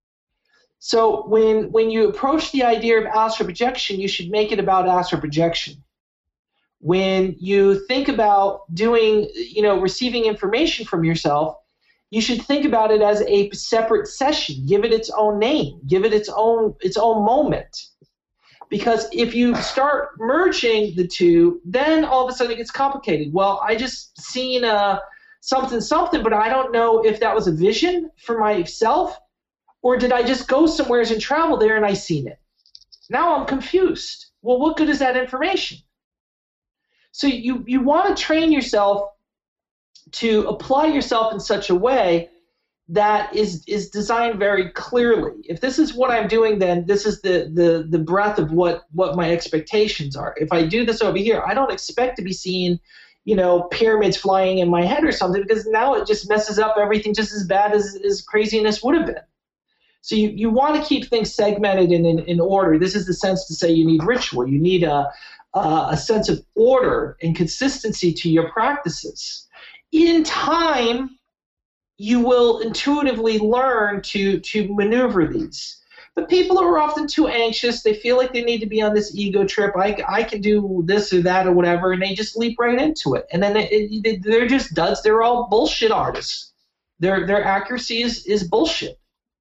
A: So when when you approach the idea of astral projection, you should make it about astral projection. When you think about doing, you know, receiving information from yourself, you should think about it as a separate session. Give it its own name. Give it its own its own moment. Because if you start merging the two, then all of a sudden it gets complicated. Well, I just seen a something something, but I don't know if that was a vision for myself, or did I just go somewhere and travel there and I seen it? Now I'm confused. Well, what good is that information? So you, you want to train yourself to apply yourself in such a way that is is designed very clearly. If this is what I'm doing, then this is the, the, the breadth of what, what my expectations are. If I do this over here, I don't expect to be seeing, you know, pyramids flying in my head or something, because now it just messes up everything just as bad as, as craziness would have been. So you, you want to keep things segmented and in, in order. This is the sense to say you need ritual. You need a Uh, a sense of order and consistency to your practices. In time, you will intuitively learn to, to maneuver these. But people are often too anxious. They feel like they need to be on this ego trip. I, I can do this or that or whatever, and they just leap right into it. And then it, it, they're just duds. They're all bullshit artists. Their, their accuracy is, is bullshit.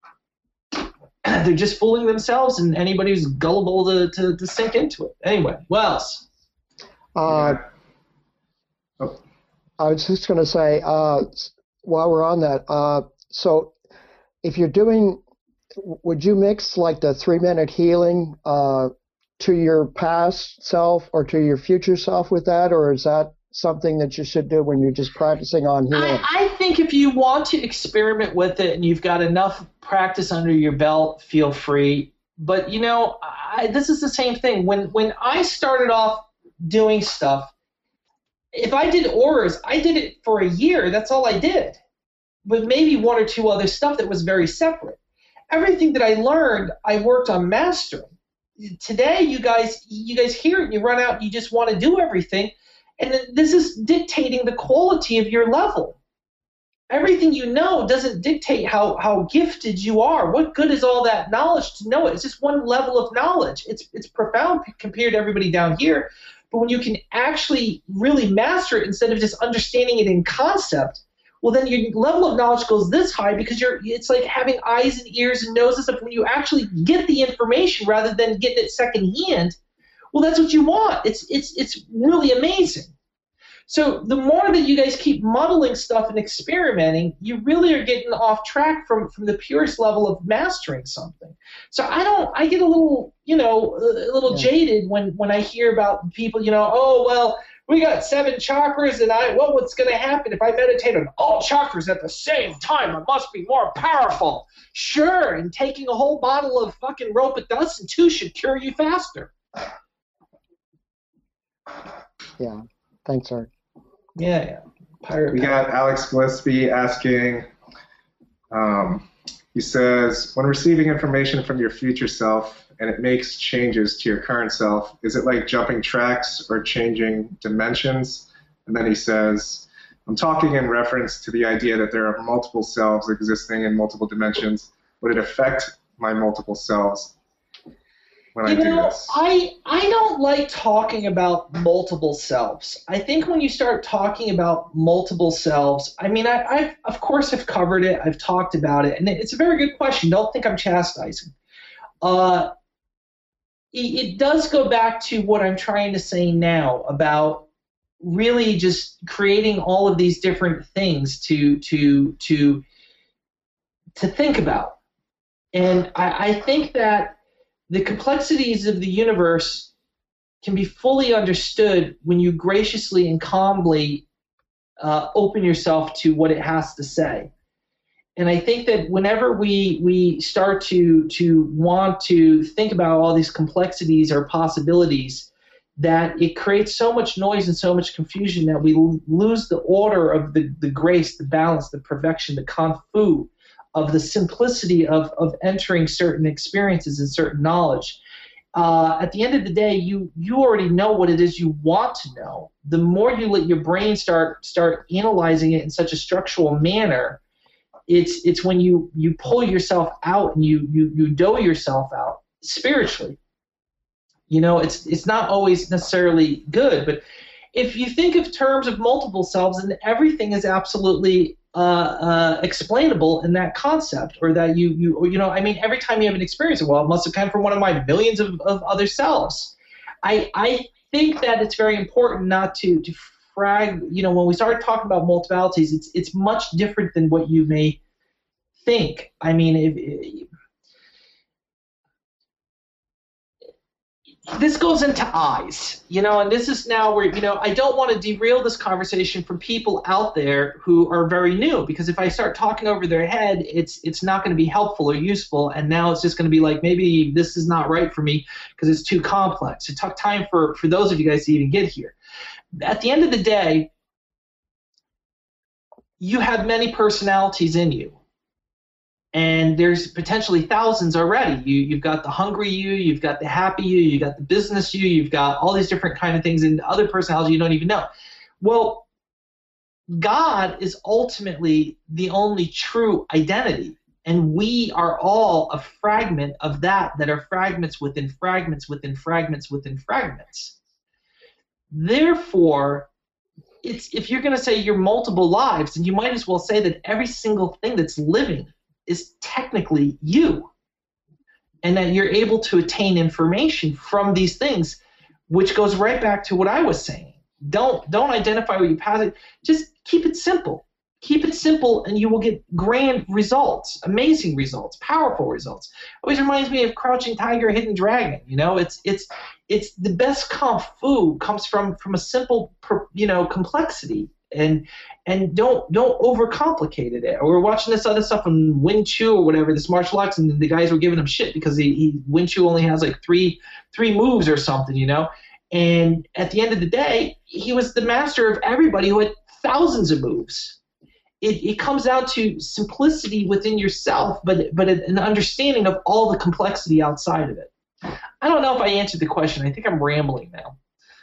A: They're just fooling themselves, and anybody who's gullible to, to, to sink into it. Anyway, what else?
C: Uh,
D: oh.
C: I was just going to say, uh, while we're on that, uh, so if you're doing, would you mix like the three-minute healing uh, to your past self or to your future self with that, or is that something that you should do when you're just practicing on healing?
A: I, I think if you want to experiment with it and you've got enough practice under your belt, feel free. But, you know, I, this is the same thing. When when I started off doing stuff, if I did auras, I did it for a year. That's all I did. But maybe one or two other stuff that was very separate. Everything that I learned, I worked on mastering. Today, you guys, you guys hear it and you run out and you just want to do everything. And this is dictating the quality of your level. Everything you know doesn't dictate how, how gifted you are. What good is all that knowledge to know it? It's just one level of knowledge. It's it's profound compared to everybody down here. But when you can actually really master it instead of just understanding it in concept, well, then your level of knowledge goes this high because you're. It's like having eyes and ears and noses. When you actually get the information rather than getting it secondhand, well, that's what you want. It's it's it's really amazing. So the more that you guys keep muddling stuff and experimenting, you really are getting off track from, from the purest level of mastering something. So I don't, I get a little, you know, a little yeah. jaded when, when I hear about people, you know, oh, well, we got seven chakras, and I, well, what's going to happen if I meditate on all chakras at the same time? I must be more powerful. Sure, and taking a whole bottle of fucking Robitussin too should cure you faster.
C: Yeah, thanks, Art.
A: Yeah, yeah. Pirate
D: we got Alex Gillespie asking, um, he says, when receiving information from your future self and it makes changes to your current self, is it like jumping tracks or changing dimensions? And then he says, I'm talking in reference to the idea that there are multiple selves existing in multiple dimensions. Would it affect my multiple selves when
A: you
D: I do
A: know,
D: this?
A: I I don't like talking about multiple selves. I think when you start talking about multiple selves, I mean, I, I of course have covered it. I've talked about it, and it's a very good question. Don't think I'm chastising. Uh, it, it does go back to what I'm trying to say now about really just creating all of these different things to to to to think about, and I, I think that the complexities of the universe can be fully understood when you graciously and calmly uh, open yourself to what it has to say. And I think that whenever we we start to to want to think about all these complexities or possibilities, that it creates so much noise and so much confusion that we l- lose the order of the, the grace, the balance, the perfection, the kung fu, of the simplicity of, of entering certain experiences and certain knowledge. Uh, at the end of the day, you you already know what it is you want to know. The more you let your brain start start analyzing it in such a structural manner, it's it's when you, you pull yourself out and you, you, you dough yourself out spiritually. You know, it's it's not always necessarily good, but if you think of terms of multiple selves, then everything is absolutely Uh, uh, explainable in that concept, or that you you or, you know, I mean, every time you have an experience, well, it must have come from one of my millions of, of other selves. I I think that it's very important not to to frag. You know, when we start talking about multipalities, it's it's much different than what you may think. I mean, if, if, this goes into eyes, you know, and this is now where, you know, I don't want to derail this conversation from people out there who are very new, because if I start talking over their head, it's it's not going to be helpful or useful, and now it's just going to be like, maybe this is not right for me because it's too complex. It took time for, for those of you guys to even get here. At the end of the day, you have many personalities in you. And there's potentially thousands already. You, you've got the hungry you, you've got the happy you, you've got the business you, you've got all these different kind of things, and other personalities you don't even know. Well, God is ultimately the only true identity, and we are all a fragment of that that are fragments within fragments within fragments within fragments. Therefore, it's, if you're going to say you're multiple lives, then you might as well say that every single thing that's living is technically you, and that you're able to attain information from these things, which goes right back to what I was saying. Don't don't identify with your past. Just keep it simple. Keep it simple, and you will get grand results, amazing results, powerful results. Always reminds me of Crouching Tiger, Hidden Dragon. You know, it's it's it's the best kung fu comes from from a simple, you know, complexity. And and don't don't overcomplicate it. We were watching this other stuff on Wing Chun or whatever, this martial arts, and the guys were giving him shit because he, he Wing Chun only has like three three moves or something, you know. And at the end of the day, he was the master of everybody who had thousands of moves. It it comes down to simplicity within yourself, but but an understanding of all the complexity outside of it. I don't know if I answered the question. I think I'm rambling now.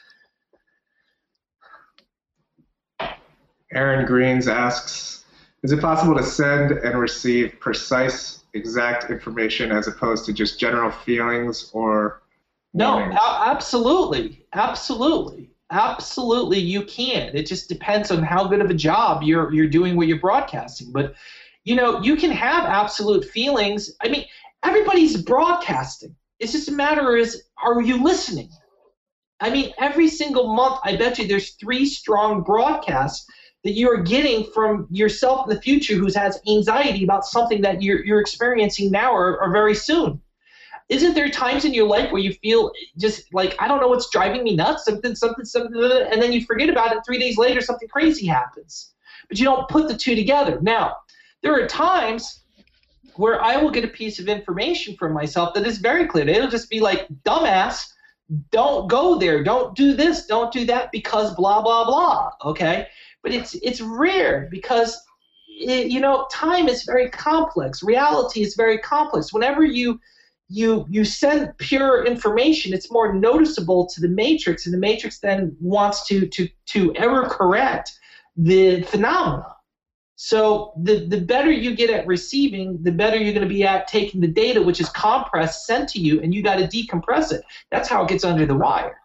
D: Aaron Greens asks, is it possible to send and receive precise, exact information as opposed to just general feelings or
A: No,
D: warnings?
A: a- absolutely. Absolutely. Absolutely you can. It just depends on how good of a job you're you're doing with your broadcasting. But, you know, you can have absolute feelings. I mean, everybody's broadcasting. It's just a matter is, are you listening? I mean, every single month, I bet you there's three strong broadcasts that you are getting from yourself in the future who has anxiety about something that you're, you're experiencing now or, or very soon. Isn't there times in your life where you feel just like, I don't know what's driving me nuts, something, something, something, and then you forget about it, three days later something crazy happens. But you don't put the two together. Now, there are times where I will get a piece of information from myself that is very clear. It'll just be like, dumbass, don't go there, don't do this, don't do that because blah, blah, blah, okay? But it's it's rare because, it, you know, time is very complex. Reality is very complex. Whenever you you you send pure information, it's more noticeable to the matrix, and the matrix then wants to to to error correct the phenomena. So the, the better you get at receiving, the better you're going to be at taking the data, which is compressed, sent to you, and you got to decompress it. That's how it gets under the wire.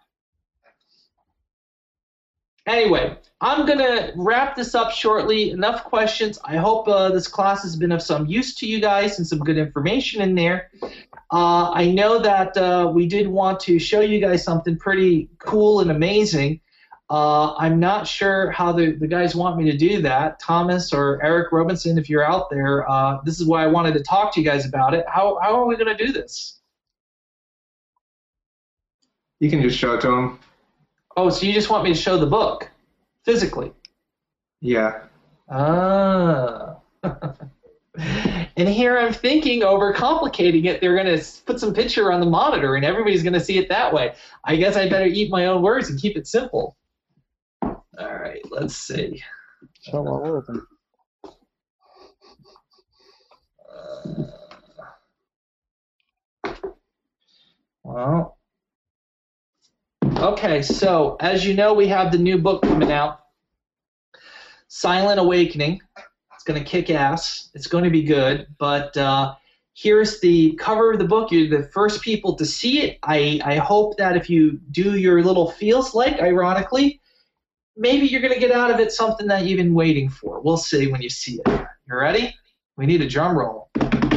A: Anyway, I'm going to wrap this up shortly. Enough questions. I hope uh, this class has been of some use to you guys and some good information in there. Uh, I know that uh, we did want to show you guys something pretty cool and amazing. Uh, I'm not sure how the, the guys want me to do that. Thomas or Eric Robinson, if you're out there, uh, this is why I wanted to talk to you guys about it. How, how are we going to do this?
D: You can just show it to them.
A: Oh, so you just want me to show the book physically?
D: Yeah.
A: Ah. And here I'm thinking, overcomplicating it, they're going to put some picture on the monitor and everybody's going to see it that way. I guess I better eat my own words and keep it simple. All right, let's see.
C: Show all of them.
A: Uh, well. Okay, so as you know, we have the new book coming out, Silent Awakening. It's going to kick ass. It's going to be good. But uh, here's the cover of the book. You're the first people to see it. I, I hope that if you do your little feels like, ironically, maybe you're going to get out of it something that you've been waiting for. We'll see when you see it. You ready? We need a drum roll.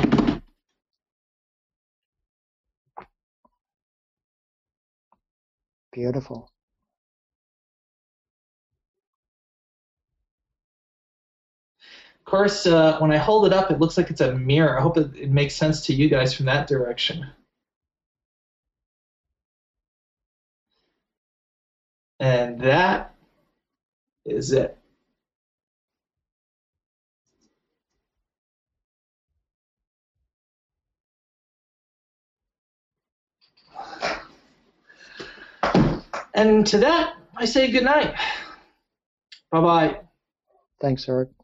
C: Beautiful.
A: Of course, uh, when I hold it up, it looks like it's a mirror. I hope it, it makes sense to you guys from that direction. And that is it. And to that, I say good night. Bye-bye.
C: Thanks, Eric.